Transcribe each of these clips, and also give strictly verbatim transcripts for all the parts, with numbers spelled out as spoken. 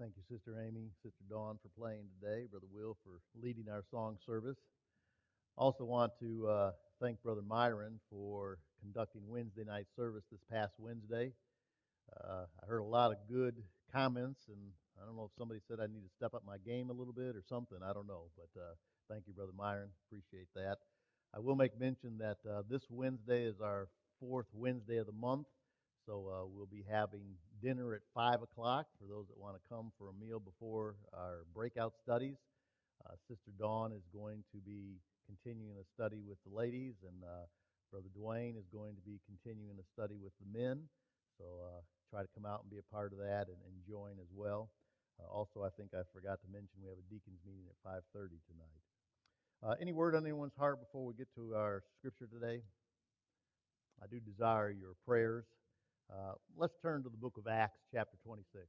Thank you, Sister Amy, Sister Dawn for playing today, Brother Will for leading our song service. Also want to uh, thank Brother Myron for conducting Wednesday night service this past Wednesday. Uh, I heard a lot of good comments, and I don't know if somebody said I need to step up my game a little bit or something. I don't know, but uh, thank you, Brother Myron. Appreciate that. I will make mention that uh, this Wednesday is our fourth Wednesday of the month, so uh, we'll be having dinner at five o'clock for those that want to come for a meal before our breakout studies. Uh, Sister Dawn is going to be continuing a study with the ladies, and uh, Brother Dwayne is going to be continuing a study with the men. So uh, try to come out and be a part of that and, and join as well. Uh, also, I think I forgot to mention we have a deacons meeting at five thirty tonight. Uh, any word on anyone's heart before we get to our scripture today? I do desire your prayers. Uh, let's turn to the book of Acts, chapter twenty-six.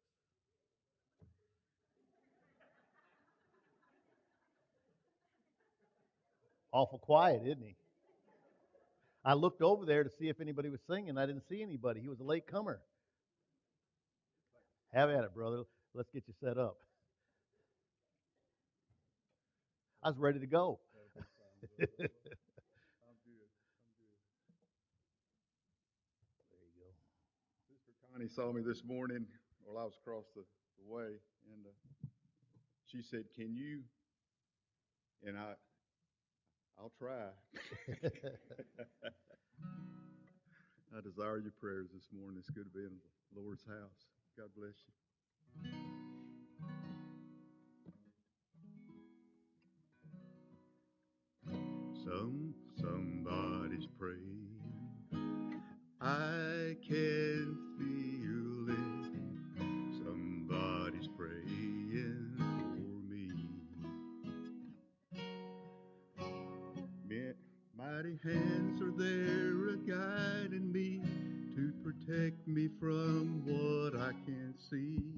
Awful quiet, isn't he? I looked over there to see if anybody was singing. I didn't see anybody. He was a late comer. Have at it, brother. Let's get you set up. I was ready to go. There you go. Sister Connie saw me this morning while I was across the, the way, and uh, she said, "Can you?" And I, I'll try. I desire your prayers this morning. It's good to be in the Lord's house. God bless you. Some somebody's praying. I can feel it. Somebody's praying for me. Mighty hands are there guiding me to protect me from what I can't see.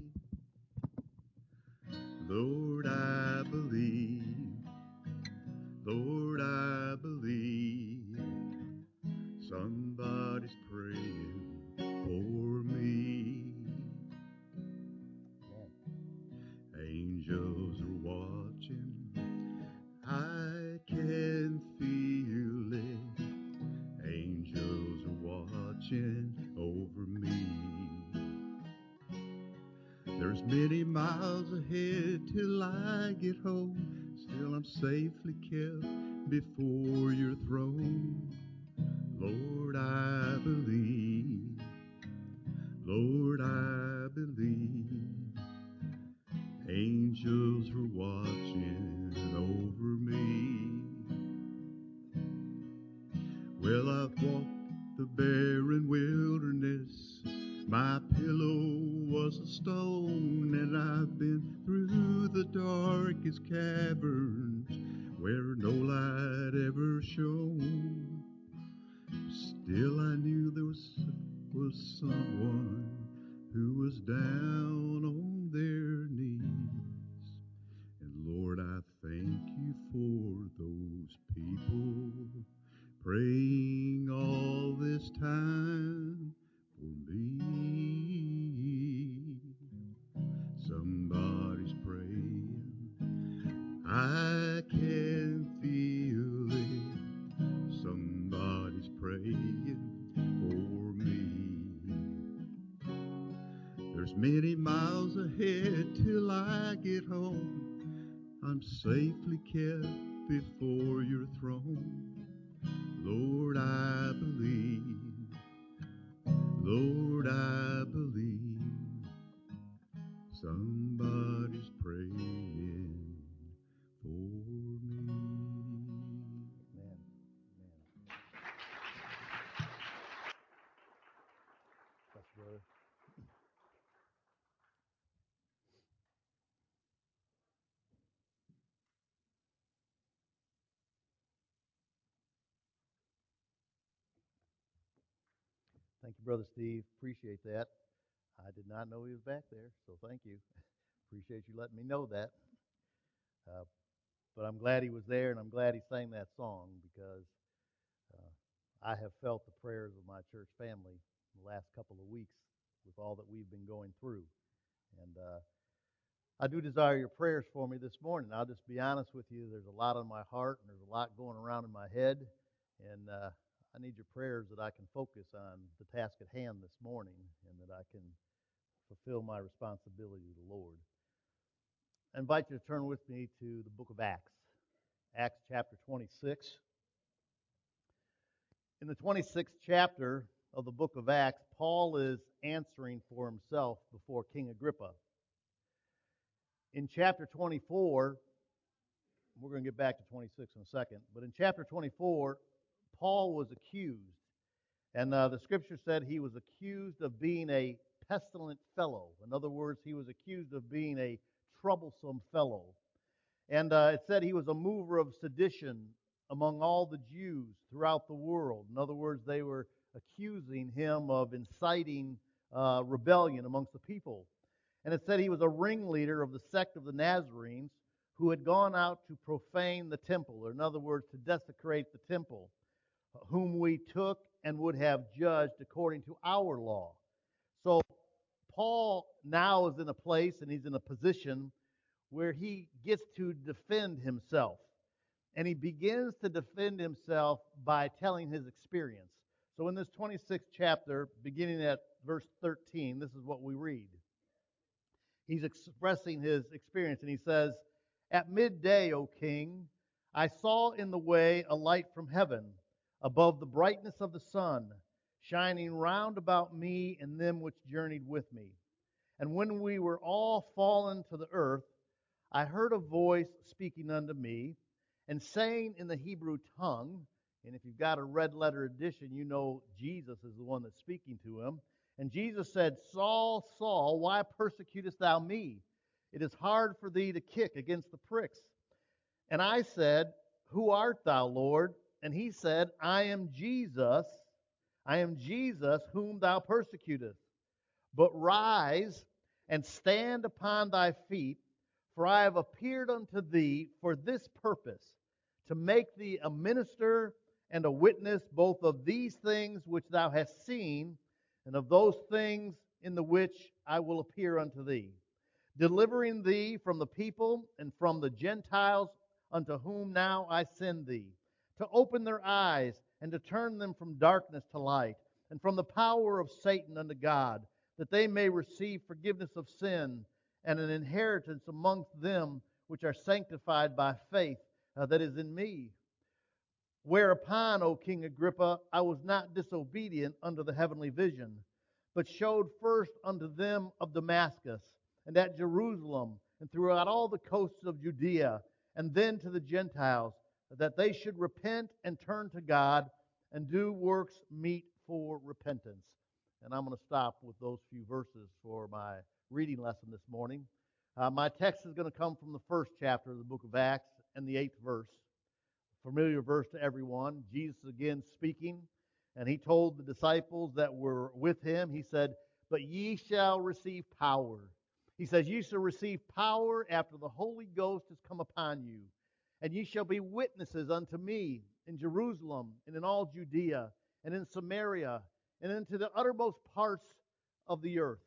Lord, I believe. Lord, I believe. Somebody's praying for me. Angels are watching. I can feel it. Angels are watching over me. There's many miles ahead till I get home. Still I'm safely kept before your throne. Lord, I believe. Lord, I believe. Angels are watching over me. Well, I've walked the barren wilderness. My pillow was a stone, and I've been through the darkest caverns where no light ever shone. Still I knew there was, was someone who was down on their knees. And Lord, I thank you for those people praying all this time for me. Somebody's praying. I can feel it. Somebody's praying for me. There's many miles ahead till I get home. I'm safely kept before your throne. Lord, I believe. Lord, I believe. Somebody's praying for me. Amen. Amen. Bless you, brother. Thank you, Brother Steve. Appreciate that. I did not know he was back there, so thank you. Appreciate you letting me know that. Uh, but I'm glad he was there, and I'm glad he sang that song because uh, I have felt the prayers of my church family the last couple of weeks with all that we've been going through. And uh, I do desire your prayers for me this morning. I'll just be honest with you. There's a lot on my heart, and there's a lot going around in my head, and uh, I need your prayers that I can focus on the task at hand this morning and that I can fulfill my responsibility to the Lord. I invite you to turn with me to the book of Acts, Acts chapter twenty-six. In the twenty-sixth chapter of the book of Acts, Paul is answering for himself before King Agrippa. In chapter twenty-four, we're going to get back to twenty-six in a second, but in chapter twenty-four, Paul was accused. And uh, the scripture said he was accused of being a pestilent fellow. In other words, he was accused of being a troublesome fellow. And uh, it said he was a mover of sedition among all the Jews throughout the world. In other words, they were accusing him of inciting uh, rebellion amongst the people. And it said he was a ringleader of the sect of the Nazarenes who had gone out to profane the temple, or in other words, to desecrate the temple, whom we took and would have judged according to our law. So Paul now is in a place and he's in a position where he gets to defend himself. And he begins to defend himself by telling his experience. So in this twenty-sixth chapter, beginning at verse thirteen, this is what we read. He's expressing his experience, and he says, "At midday, O king, I saw in the way a light from heaven, above the brightness of the sun, shining round about me and them which journeyed with me. And when we were all fallen to the earth, I heard a voice speaking unto me, and saying in the Hebrew tongue," and if you've got a red letter edition, you know Jesus is the one that's speaking to him. "And Jesus said, Saul, Saul, why persecutest thou me? It is hard for thee to kick against the pricks. And I said, Who art thou, Lord? And he said, I am Jesus, I am Jesus whom thou persecutest. But rise and stand upon thy feet, for I have appeared unto thee for this purpose, to make thee a minister and a witness both of these things which thou hast seen, and of those things in the which I will appear unto thee, delivering thee from the people and from the Gentiles unto whom now I send thee, to open their eyes and to turn them from darkness to light, and from the power of Satan unto God, that they may receive forgiveness of sin and an inheritance amongst them which are sanctified by faith uh, that is in me. Whereupon, O King Agrippa, I was not disobedient unto the heavenly vision, but showed first unto them of Damascus, and at Jerusalem, and throughout all the coasts of Judea, and then to the Gentiles, that they should repent and turn to God, and do works meet for repentance." And I'm going to stop with those few verses for my reading lesson this morning. Uh, my text is going to come from the first chapter of the book of Acts and the eighth verse. Familiar verse to everyone. Jesus again speaking, and he told the disciples that were with him, he said, "But ye shall receive power." He says, "Ye shall receive power after the Holy Ghost has come upon you, and ye shall be witnesses unto me in Jerusalem and in all Judea and in Samaria and into the uttermost parts of the earth."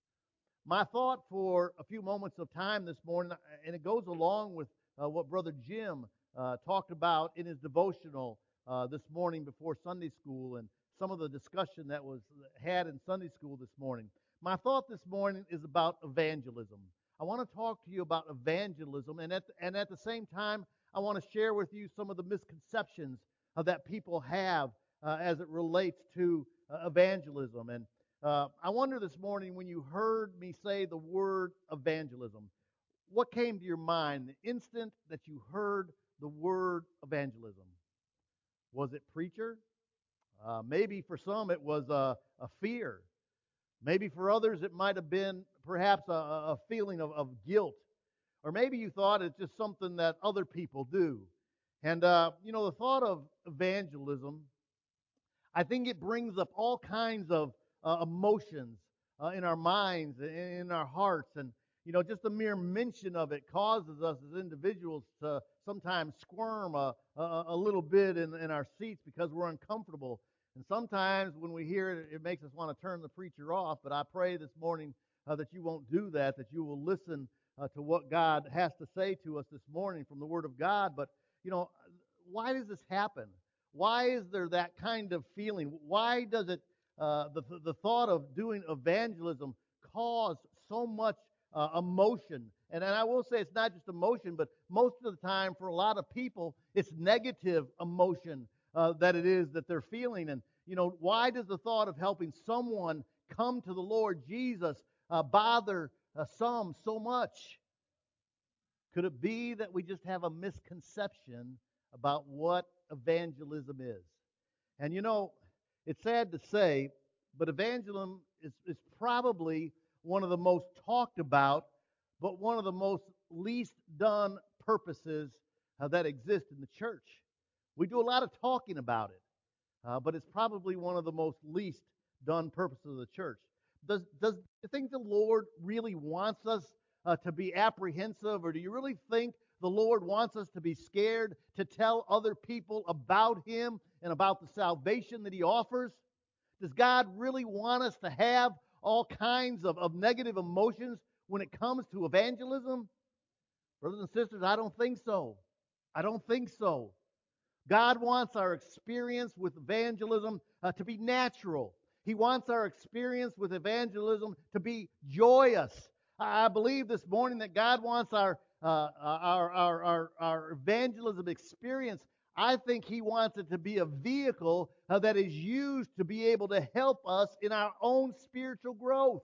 My thought for a few moments of time this morning, and it goes along with uh, what Brother Jim uh, talked about in his devotional uh, this morning before Sunday school, and some of the discussion that was had in Sunday school this morning. My thought this morning is about evangelism. I want to talk to you about evangelism, and at, and at the same time, I want to share with you some of the misconceptions uh, that people have uh, as it relates to uh, evangelism. And uh, I wonder this morning, when you heard me say the word evangelism, what came to your mind the instant that you heard the word evangelism? Was it preacher? Uh, maybe for some it was a, a fear. Maybe for others it might have been perhaps a, a feeling of, of guilt. Or maybe you thought it's just something that other people do. And, uh, you know, the thought of evangelism, I think it brings up all kinds of uh, emotions uh, in our minds, and in our hearts. And, you know, just the mere mention of it causes us as individuals to sometimes squirm a, a, a little bit in, in our seats because we're uncomfortable. And sometimes when we hear it, it makes us want to turn the preacher off. But I pray this morning uh, that you won't do that, that you will listen uh, to what God has to say to us this morning from the Word of God. But, you know, why does this happen? Why is there that kind of feeling? Why does it, uh, the, the thought of doing evangelism cause so much uh, emotion? And, and I will say it's not just emotion, but most of the time for a lot of people, it's negative emotion uh, that it is that they're feeling. And, you know, why does the thought of helping someone come to the Lord Jesus uh, bother uh, some so much? Could it be that we just have a misconception about what evangelism is? And you know, it's sad to say, but evangelism is, is probably one of the most talked about, but one of the most least done purposes uh, that exist in the church. We do a lot of talking about it, uh, but it's probably one of the most least done purposes of the church. Does does you think the Lord really wants us uh, to be apprehensive, or do you really think the Lord wants us to be scared to tell other people about Him and about the salvation that He offers? Does God really want us to have all kinds of, of negative emotions when it comes to evangelism? Brothers and sisters, I don't think so. I don't think so. God wants our experience with evangelism uh, to be natural. He wants our experience with evangelism to be joyous. I believe this morning that God wants our uh, our, our, our, our evangelism experience. I think He wants it to be a vehicle uh, that is used to be able to help us in our own spiritual growth.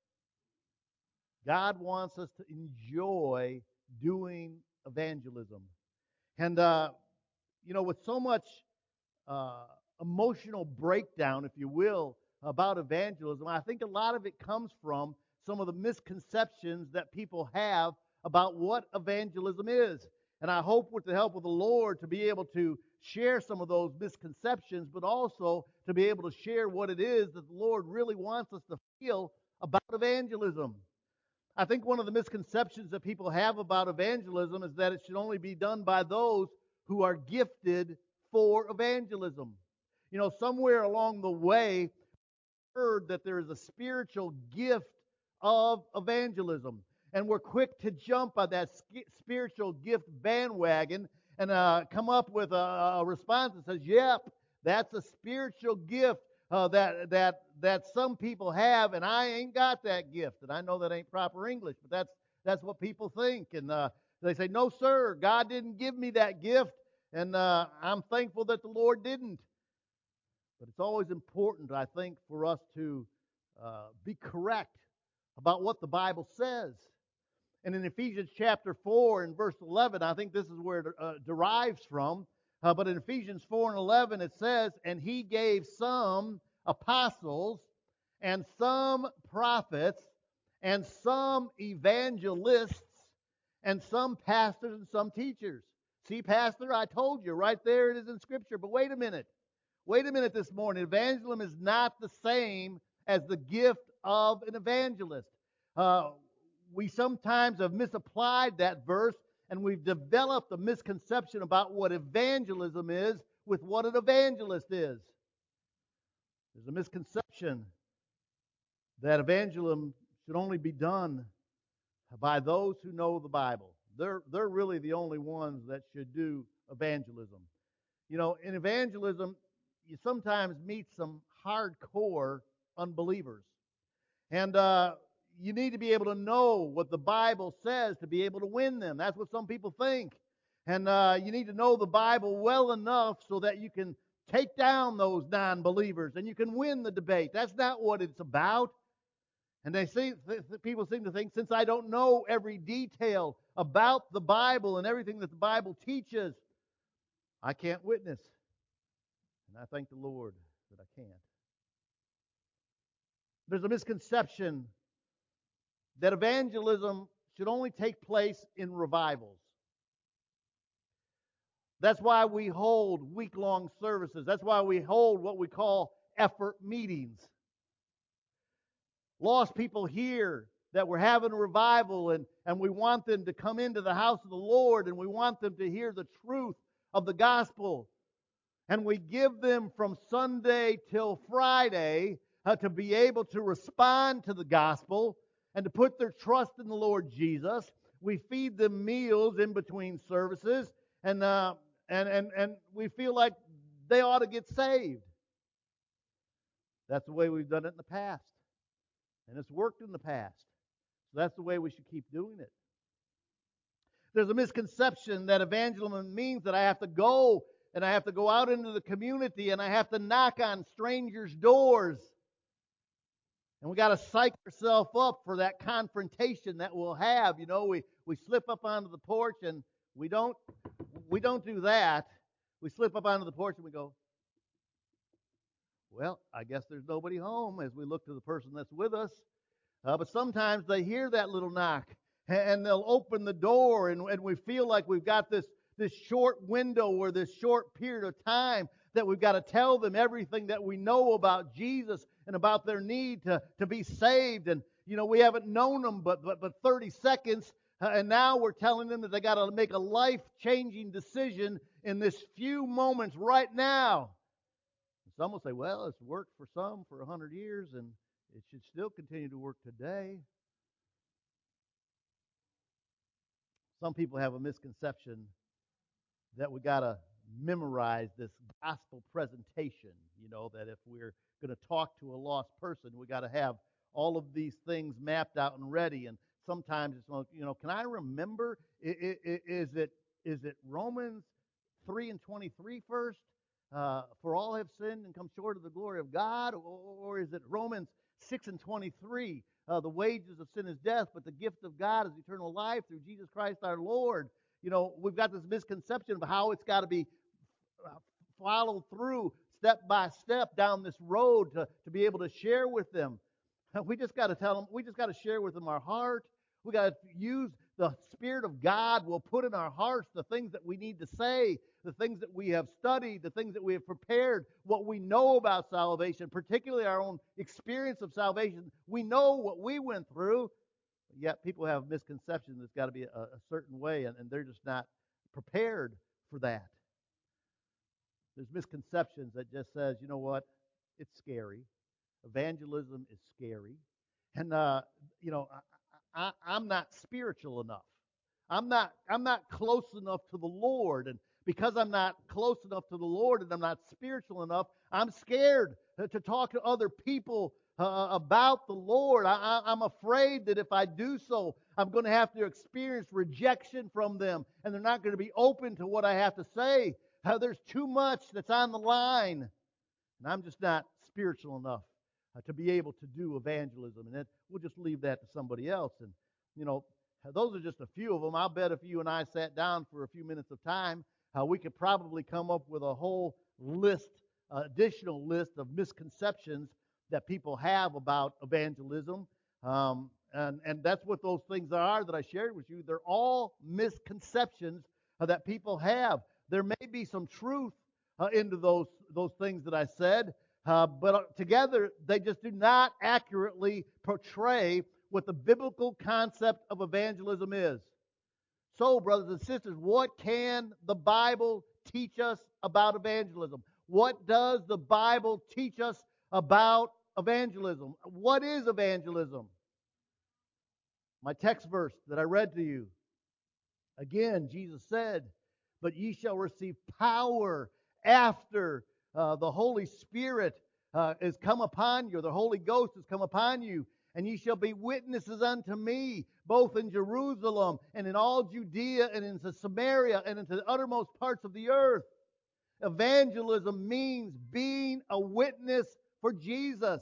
God wants us to enjoy doing evangelism. And, uh, you know, with so much uh, emotional breakdown, if you will, about evangelism, I think a lot of it comes from some of the misconceptions that people have about what evangelism is. And I hope with the help of the Lord to be able to share some of those misconceptions, but also to be able to share what it is that the Lord really wants us to feel about evangelism. I think one of the misconceptions that people have about evangelism is that it should only be done by those who are gifted for evangelism. You know, somewhere along the way, I heard that there is a spiritual gift of evangelism. And we're quick to jump on that spiritual gift bandwagon and uh, come up with a, a response that says, yep, that's a spiritual gift uh, that that that some people have, and I ain't got that gift. And I know that ain't proper English, but that's that's what people think. And uh, they say, no, sir, God didn't give me that gift, and uh, I'm thankful that the Lord didn't. But it's always important, I think, for us to uh, be correct about what the Bible says. And in Ephesians chapter four and verse eleven, I think this is where it uh, derives from. Uh, but in Ephesians four and eleven, it says, and He gave some apostles, and some prophets, and some evangelists, and some pastors, and some teachers. See, Pastor, I told you, right there it is in Scripture. But wait a minute. Wait a minute this morning. Evangelism is not the same as the gift of an evangelist. Uh, we sometimes have misapplied that verse, and we've developed a misconception about what evangelism is with what an evangelist is. There's a misconception that evangelism should only be done by those who know the Bible. They're, they're really the only ones that should do evangelism. You know, in evangelism, you sometimes meet some hardcore unbelievers. And uh, you need to be able to know what the Bible says to be able to win them. That's what some people think. And uh, you need to know the Bible well enough so that you can take down those non-believers and you can win the debate. That's not what it's about. And they see, people seem to think, since I don't know every detail about the Bible and everything that the Bible teaches, I can't witness. And I thank the Lord that I can't. There's a misconception that evangelism should only take place in revivals. That's why we hold week-long services. That's why we hold what we call effort meetings. Lost people hear that we're having a revival, and, and we want them to come into the house of the Lord, and we want them to hear the truth of the gospel. And we give them from Sunday till Friday uh, to be able to respond to the gospel and to put their trust in the Lord Jesus. we feed them meals in between services, and uh, and and and we feel like they ought to get saved. That's the way we've done it in the past, and it's worked in the past. So that's the way we should keep doing it. There's a misconception that evangelism means that I have to go and I have to go out into the community and I have to knock on strangers' doors. And we got to psych ourselves up for that confrontation that we'll have. You know, we, we slip up onto the porch and we don't we don't do that. We slip up onto the porch and we go, well, I guess there's nobody home, as we look to the person that's with us. Uh, but sometimes they hear that little knock and they'll open the door, and, and we feel like we've got this, this short window or this short period of time that we've got to tell them everything that we know about Jesus and about their need to, to be saved. And, you know, we haven't known them but, but, but thirty seconds, uh, and now we're telling them that they got to make a life-changing decision in this few moments right now. Some will say, well, it's worked for some for a hundred years, and it should still continue to work today. Some people have a misconception that we got to memorize this gospel presentation, you know, that if we're going to talk to a lost person, we got to have all of these things mapped out and ready. And sometimes it's, you know, can I remember, is it is it Romans three and twenty-three first? Uh, for all have sinned and come short of the glory of God? Or, or is it Romans six and twenty-three? Uh, the wages of sin is death, but the gift of God is eternal life through Jesus Christ our Lord. You know, we've got this misconception of how it's got to be followed through step by step down this road to, to be able to share with them. We just got to tell them, we just got to share with them our heart. We got to use the Spirit of God will put in our hearts the things that we need to say, the things that we have studied, the things that we have prepared, what we know about salvation, particularly our own experience of salvation. We know what we went through, yet people have misconceptions. It's got to be a, a certain way, and, and they're just not prepared for that. There's misconceptions that just says, you know what, it's scary. Evangelism is scary. And, uh, you know, I, I, I'm not spiritual enough. I'm not, I'm not close enough to the Lord. And because I'm not close enough to the Lord and I'm not spiritual enough, I'm scared to talk to other people uh, about the Lord. I, I'm afraid that if I do so, I'm going to have to experience rejection from them, and they're not going to be open to what I have to say. Uh, there's too much that's on the line, and I'm just not spiritual enough uh, to be able to do evangelism. And then we'll just leave that to somebody else. And, you know, those are just a few of them. I'll bet if you and I sat down for a few minutes of time, uh, we could probably come up with a whole list, uh, additional list of misconceptions that people have about evangelism. Um, and, and that's what those things are that I shared with you. They're all misconceptions uh, that people have. There may be some truth uh, into those, those things that I said, uh, but together they just do not accurately portray what the biblical concept of evangelism is. So, brothers and sisters, what can the Bible teach us about evangelism? What does the Bible teach us about evangelism? What is evangelism? My text verse that I read to you. Again, Jesus said, but ye shall receive power after uh, the Holy Spirit uh, is come upon you, or the Holy Ghost has come upon you, and ye shall be witnesses unto me, both in Jerusalem and in all Judea and into Samaria and into the uttermost parts of the earth. Evangelism means being a witness for Jesus.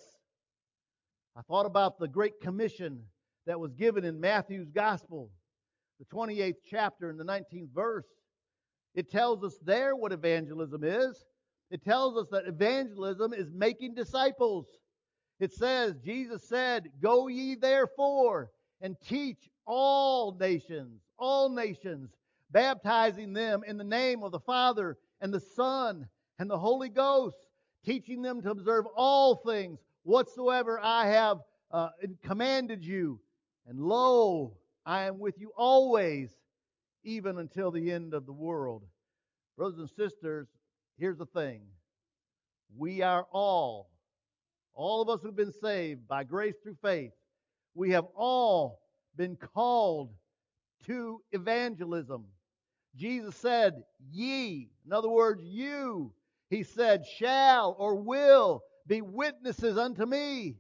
I thought about the Great Commission that was given in Matthew's Gospel, the twenty-eighth chapter and the nineteenth verse. It tells us there what evangelism is. It tells us that evangelism is making disciples. It says, Jesus said, go ye therefore and teach all nations, all nations, baptizing them in the name of the Father and the Son and the Holy Ghost, teaching them to observe all things whatsoever I have uh, commanded you. And lo, I am with you always, even until the end of the world. Brothers and sisters, here's the thing. We are all, all of us who've been saved by grace through faith, we have all been called to evangelism. Jesus said, ye, in other words, you, he said, shall or will be witnesses unto me.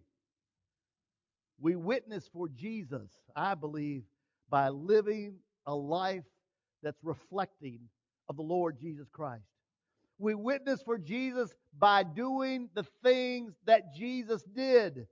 We witness for Jesus, I believe, by living a life that's reflecting of the Lord Jesus Christ. We witness for Jesus by doing the things that Jesus did.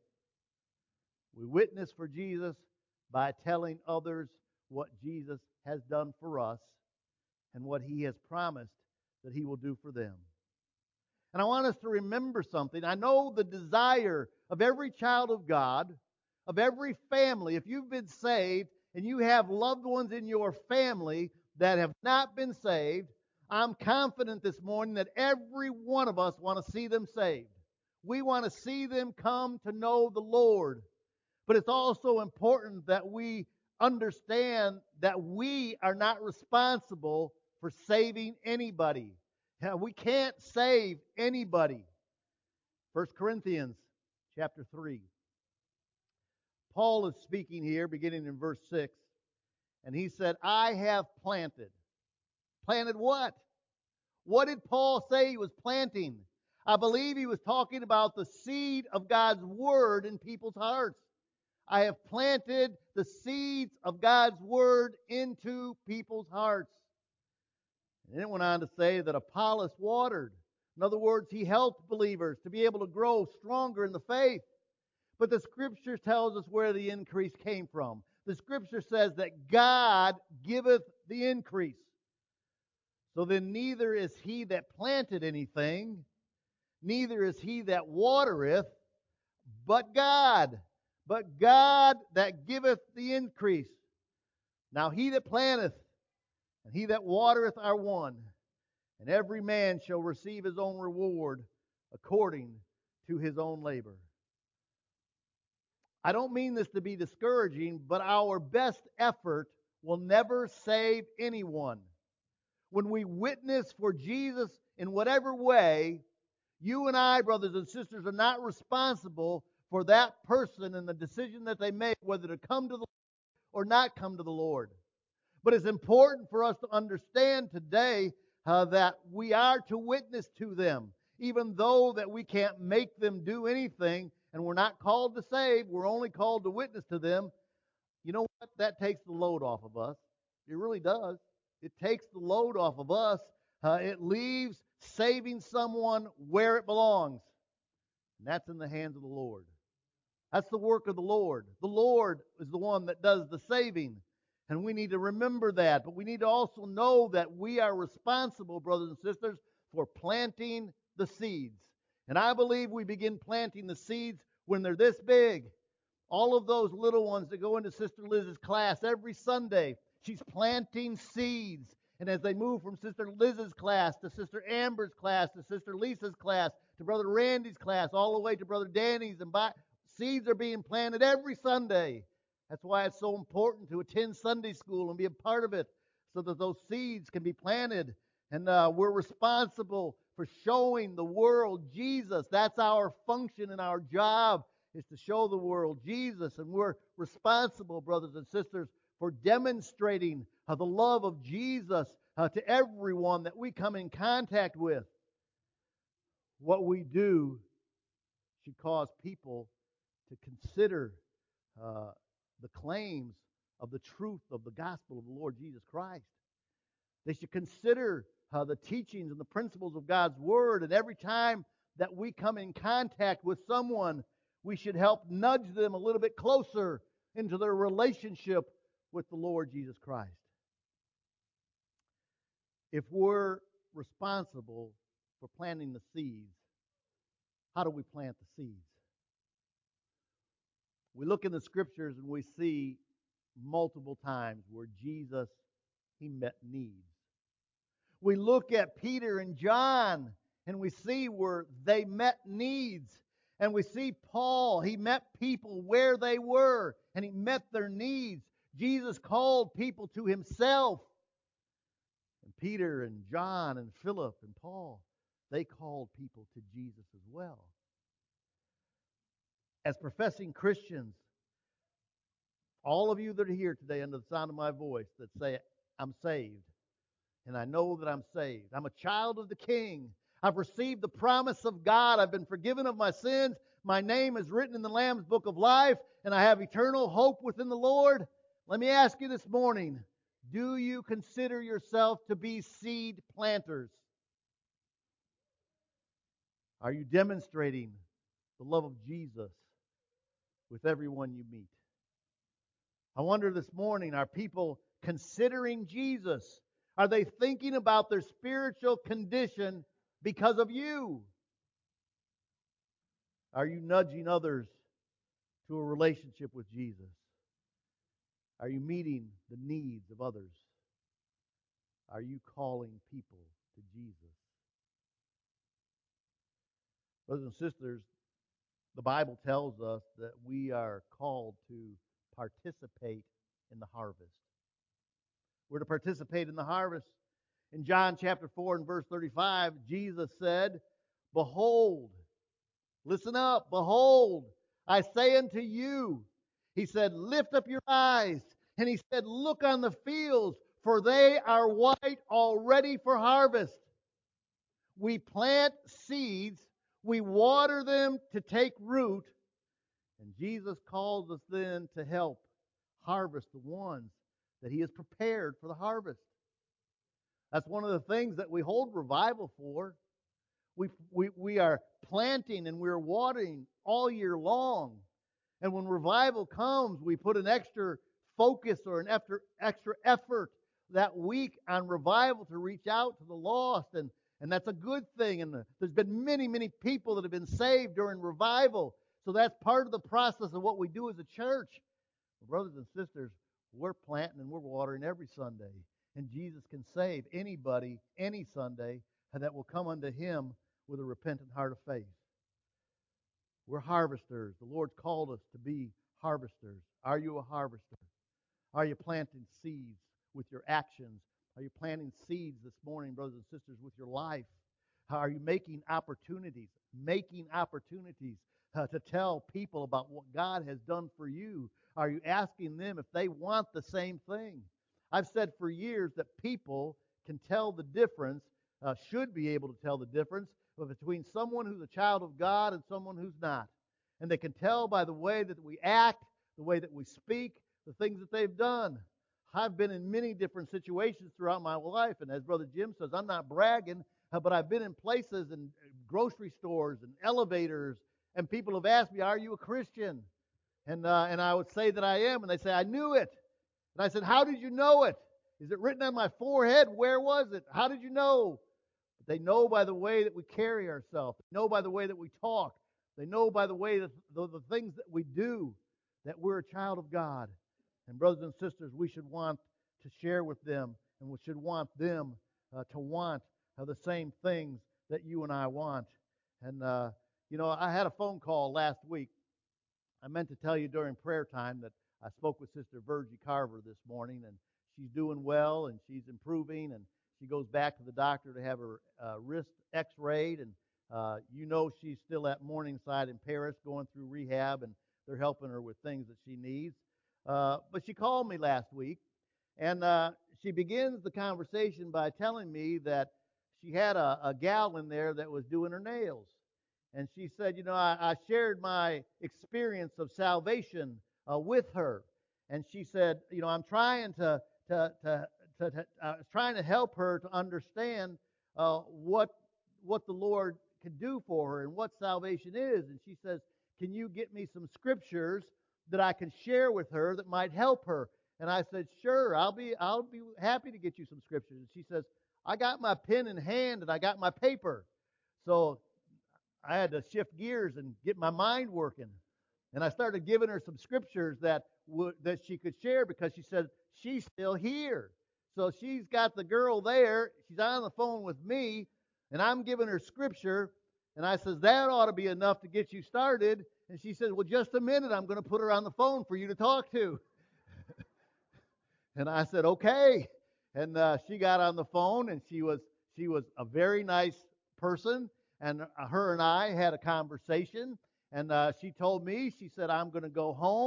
We witness for Jesus by telling others what Jesus has done for us and what He has promised that He will do for them. And I want us to remember something. I know the desire of every child of God, of every family, if you've been saved and you have loved ones in your family that have not been saved, I'm confident this morning that every one of us want to see them saved. We want to see them come to know the Lord. But it's also important that we understand that we are not responsible for saving anybody. We can't save anybody. First Corinthians chapter three. Paul is speaking here, beginning in verse six, and he said, I have planted. Planted what? What did Paul say he was planting? I believe he was talking about the seed of God's Word in people's hearts. I have planted the seeds of God's Word into people's hearts. And then it went on to say that Apollos watered. In other words, he helped believers to be able to grow stronger in the faith. But the Scripture tells us where the increase came from. The Scripture says that God giveth the increase. So then neither is he that planted anything, neither is he that watereth, but God. But God that giveth the increase. Now he that planteth and he that watereth are one, and every man shall receive his own reward according to his own labor. I don't mean this to be discouraging, but our best effort will never save anyone. When we witness for Jesus in whatever way, you and I, brothers and sisters, are not responsible for that person and the decision that they make, whether to come to the Lord or not come to the Lord. But it's important for us to understand today uh, that we are to witness to them, even though that we can't make them do anything, and we're not called to save, we're only called to witness to them. You know what? That takes the load off of us. It really does. It takes the load off of us. Uh, it leaves saving someone where it belongs. And that's in the hands of the Lord. That's the work of the Lord. The Lord is the one that does the saving. And we need to remember that. But we need to also know that we are responsible, brothers and sisters, for planting the seeds. And I believe we begin planting the seeds when they're this big. All of those little ones that go into Sister Liz's class every Sunday, she's planting seeds. And as they move from Sister Liz's class to Sister Amber's class to Sister Lisa's class to Brother Randy's class, all the way to Brother Danny's, and by, seeds are being planted every Sunday. That's why it's so important to attend Sunday school and be a part of it, so that those seeds can be planted. And uh, we're responsible for showing the world Jesus. That's our function and our job, is to show the world Jesus. And we're responsible, brothers and sisters, for demonstrating uh, the love of Jesus uh, to everyone that we come in contact with. What we do should cause people to consider uh, the claims of the truth of the gospel of the Lord Jesus Christ. They should consider uh, the teachings and the principles of God's Word. And every time that we come in contact with someone, we should help nudge them a little bit closer into their relationship with the Lord Jesus Christ. If we're responsible for planting the seeds, how do we plant the seeds? We look in the Scriptures and we see multiple times where Jesus, He met needs. We look at Peter and John and we see where they met needs. And we see Paul, he met people where they were and he met their needs. Jesus called people to Himself. And Peter and John and Philip and Paul, they called people to Jesus as well. As professing Christians, All of you that are here today under the sound of my voice that say, I'm saved, and I know that I'm saved. I'm a child of the King. I've received the promise of God. I've been forgiven of my sins. My name is written in the Lamb's Book of Life, and I have eternal hope within the Lord. Let me ask you this morning, do you consider yourself to be seed planters? Are you demonstrating the love of Jesus with everyone you meet? I wonder this morning, are people considering Jesus? Are they thinking about their spiritual condition because of you? Are you nudging others to a relationship with Jesus? Are you meeting the needs of others? Are you calling people to Jesus? Brothers and sisters, the Bible tells us that we are called to participate in the harvest. We're to participate in the harvest. In John chapter four and verse thirty-five, Jesus said, Behold, listen up, behold, I say unto you, he said, lift up your eyes. And he said, look on the fields, for they are white already for harvest. We plant seeds, we water them to take root, and Jesus calls us then to help harvest the ones that he has prepared for the harvest. That's one of the things that we hold revival for. We, we, we are planting and we're watering all year long. And when revival comes, we put an extra focus or an extra, extra effort that week on revival to reach out to the lost. And, and that's a good thing. And there's been many, many people that have been saved during revival. So that's part of the process of what we do as a church. Brothers and sisters, we're planting and we're watering every Sunday. And Jesus can save anybody, any Sunday, that will come unto him with a repentant heart of faith. We're harvesters. The Lord called us to be harvesters. Are you a harvester? Are you planting seeds with your actions? Are you planting seeds this morning, brothers and sisters, with your life? Are you making opportunities, making opportunities uh, to tell people about what God has done for you? Are you asking them if they want the same thing? I've said for years that people can tell the difference, uh, should be able to tell the difference between someone who's a child of God and someone who's not. And they can tell by the way that we act, the way that we speak, the things that they've done. I've been in many different situations throughout my life, and as Brother Jim says, I'm not bragging, uh, but I've been in places and grocery stores and elevators, and people have asked me, are you a Christian? And, uh, and I would say that I am, and they say, I knew it. And I said, how did you know it? Is it written on my forehead? Where was it? How did you know? But they know by the way that we carry ourselves. They know by the way that we talk. They know by the way that the, the things that we do that we're a child of God. And brothers and sisters, we should want to share with them, and we should want them uh, to want uh, the same things that you and I want. And, uh, you know, I had a phone call last week. I meant to tell you during prayer time that I spoke with Sister Virgie Carver this morning, and she's doing well, and she's improving, and she goes back to the doctor to have her uh, wrist x-rayed, and uh, you know she's still at Morningside in Paris going through rehab, and they're helping her with things that she needs. Uh, but she called me last week, and uh, she begins the conversation by telling me that she had a, a gal in there that was doing her nails. And she said, you know, I, I shared my experience of salvation uh, with her. And she said, you know, I'm trying to, to, to, to, to uh, trying to help her to understand uh, what, what the Lord can do for her and what salvation is. And she says, can you get me some scriptures that I can share with her that might help her? And I said, sure, I'll be, I'll be happy to get you some scriptures. And she says, I got my pen in hand and I got my paper. So I had to shift gears and get my mind working. And I started giving her some scriptures that would, that she could share, because she said she's still here. So she's got the girl there. She's on the phone with me, and I'm giving her scripture. And I says, that ought to be enough to get you started. And she says, well, just a minute. I'm going to put her on the phone for you to talk to. And I said, okay. And uh, she got on the phone, and she was she was a very nice person. And her and I had a conversation, and uh, she told me, she said, I'm going to go home,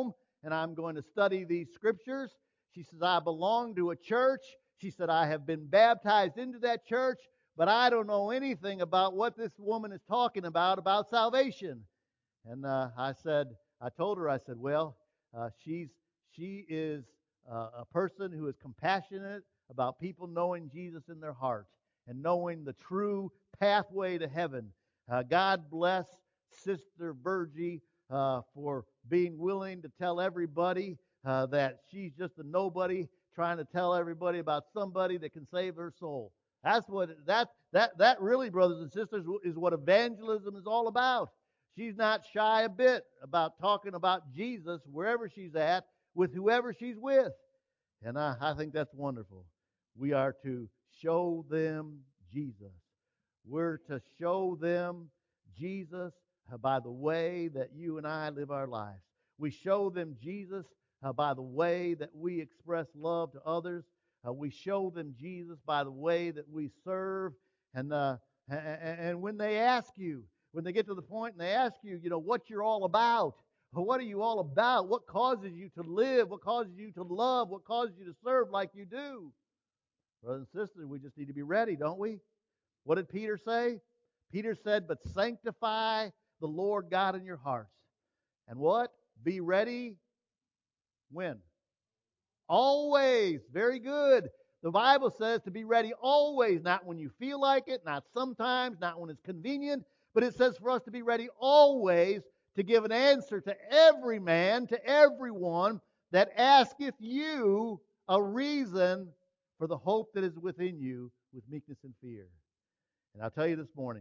and I'm going to study these scriptures. She says, I belong to a church. She said, I have been baptized into that church, but I don't know anything about what this woman is talking about, about salvation. And uh, I said, I told her, I said, well, uh, she's she is uh, a person who is compassionate about people knowing Jesus in their heart and knowing the true pathway to heaven. Uh, God bless Sister Virgie uh, for being willing to tell everybody uh, that she's just a nobody trying to tell everybody about somebody that can save her soul. That's what that that that really, brothers and sisters, is what evangelism is all about. She's not shy a bit about talking about Jesus wherever she's at, with whoever she's with. And I, I think that's wonderful. We are to show them Jesus. We're to show them Jesus uh, by the way that you and I live our lives. We show them Jesus uh, by the way that we express love to others. Uh, we show them Jesus by the way that we serve. And, uh, and, and when they ask you, when they get to the point and they ask you, you know, what you're all about, what are you all about? What causes you to live? What causes you to love? What causes you to serve like you do? Brothers and sisters, we just need to be ready, don't we? What did Peter say? Peter said, but sanctify the Lord God in your hearts. And what? Be ready when? Always. Very good. The Bible says to be ready always, not when you feel like it, not sometimes, not when it's convenient, but it says for us to be ready always to give an answer to every man, to everyone that asketh you a reason for the hope that is within you with meekness and fear. And I'll tell you this morning,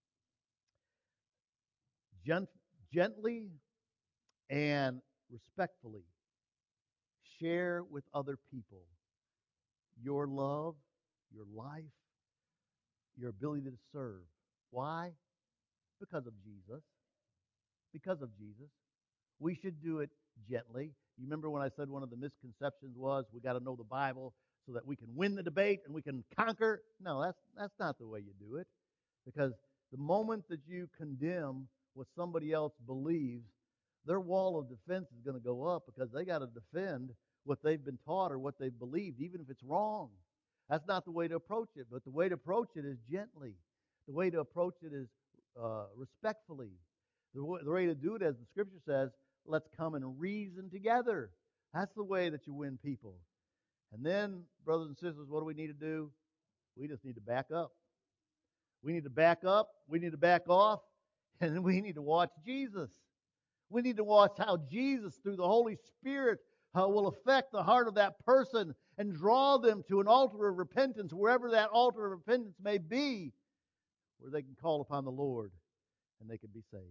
gent- gently and respectfully share with other people your love, your life, your ability to serve. Why? Because of Jesus. Because of Jesus. We should do it gently. You remember when I said one of the misconceptions was we got to know the Bible so that we can win the debate and we can conquer? No, that's that's not the way you do it. Because the moment that you condemn what somebody else believes, their wall of defense is going to go up because they got to defend what they've been taught or what they've believed, even if it's wrong. That's not the way to approach it. But the way to approach it is gently. The way to approach it is uh, respectfully. The way, the way to do it, as the Scripture says, let's come and reason together. That's the way that you win people. And then, brothers and sisters, what do we need to do? We just need to back up. We need to back up. We need to back off. And then we need to watch Jesus. We need to watch how Jesus, through the Holy Spirit, uh, will affect the heart of that person and draw them to an altar of repentance, wherever that altar of repentance may be, where they can call upon the Lord and they can be saved.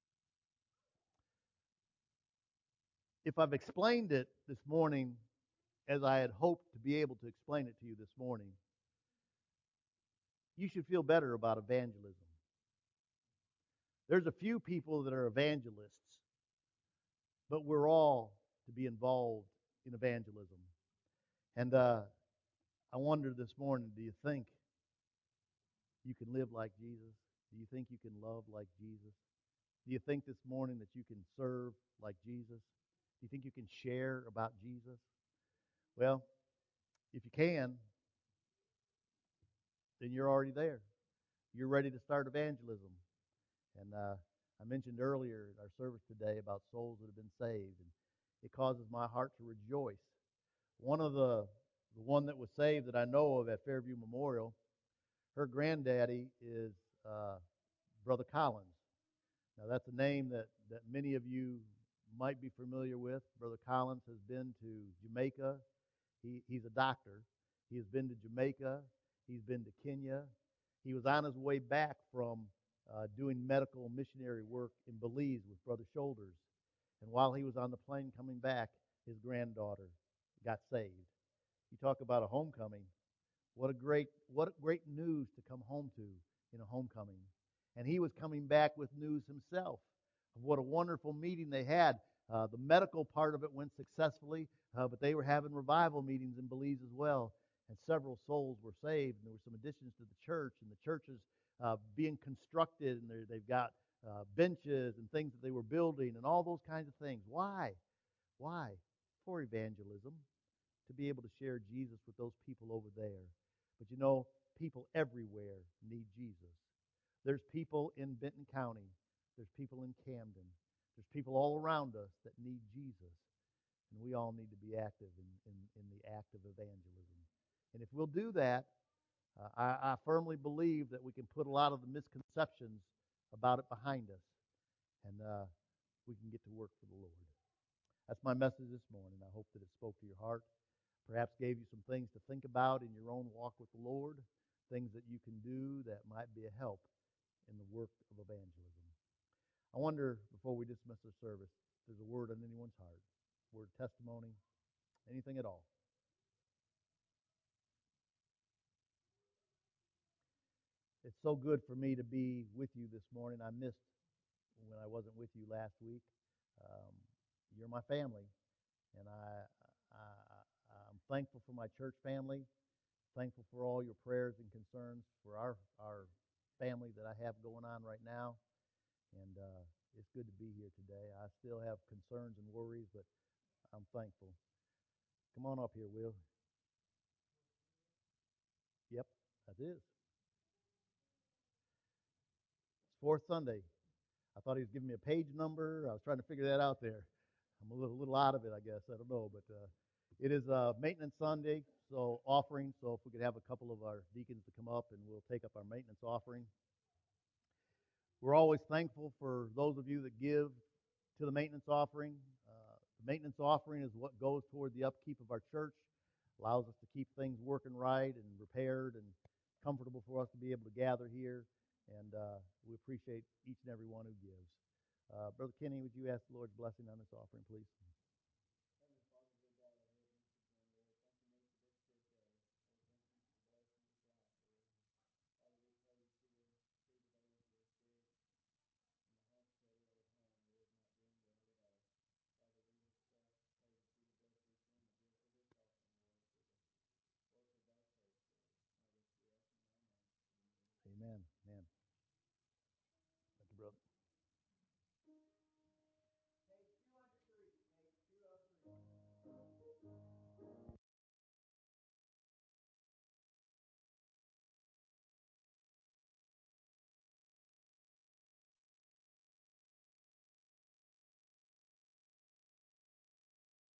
If I've explained it this morning as I had hoped to be able to explain it to you this morning, you should feel better about evangelism. There's a few people that are evangelists, but we're all to be involved in evangelism. And uh, I wonder this morning, do you think you can live like Jesus? Do you think you can love like Jesus? Do you think this morning that you can serve like Jesus? Do you think you can share about Jesus? Well, if you can, then you're already there. You're ready to start evangelism. And uh, I mentioned earlier in our service today about souls that have been saved, and it causes my heart to rejoice. One of the, the one that was saved that I know of at Fairview Memorial, her granddaddy is uh, Brother Collins. Now, that's a name that, that many of you might be familiar with. Brother Collins has been to Jamaica. He, he's a doctor. He has been to Jamaica. He's been to Kenya. He was on his way back from uh, doing medical missionary work in Belize with Brother Shoulders. And while he was on the plane coming back, his granddaughter got saved. You talk about a homecoming. What a great, what great news to come home to in a homecoming. And he was coming back with news himself of what a wonderful meeting they had. Uh, the medical part of it went successfully, uh, but they were having revival meetings in Belize as well. And several souls were saved, and there were some additions to the church, and the church is uh, being constructed, and they've got uh, benches and things that they were building, and all those kinds of things. Why? Why? For evangelism, to be able to share Jesus with those people over there. But you know, people everywhere need Jesus. There's people in Benton County. There's people in Camden. There's people all around us that need Jesus. And we all need to be active in, in, in the act of evangelism. And if we'll do that, uh, I, I firmly believe that we can put a lot of the misconceptions about it behind us. And uh, we can get to work for the Lord. That's my message this morning. I hope that it spoke to your heart. Perhaps gave you some things to think about in your own walk with the Lord, things that you can do that might be a help in the work of evangelism. I wonder, before we dismiss the service, if there's a word on anyone's heart, word of testimony, anything at all. It's so good for me to be with you this morning. I missed when I wasn't with you last week. Um, you're my family, and I, I, I'm thankful for my church family, thankful for all your prayers and concerns for our, our family that I have going on right now. And uh, it's good to be here today. I still have concerns and worries, but I'm thankful. Come on up here, Will. Yep, that is. It's fourth Sunday. I thought he was giving me a page number. I was trying to figure that out there. I'm a little, little out of it, I guess. I don't know, but uh, it is uh, Maintenance Sunday, so offering. So if we could have a couple of our deacons to come up, and we'll take up our maintenance offering. We're always thankful for those of you that give to the maintenance offering. Uh, the maintenance offering is what goes toward the upkeep of our church, allows us to keep things working right and repaired and comfortable for us to be able to gather here. And uh, we appreciate each and every one who gives. Uh, Brother Kenny, would you ask the Lord's blessing on this offering, please? Amen. Amen.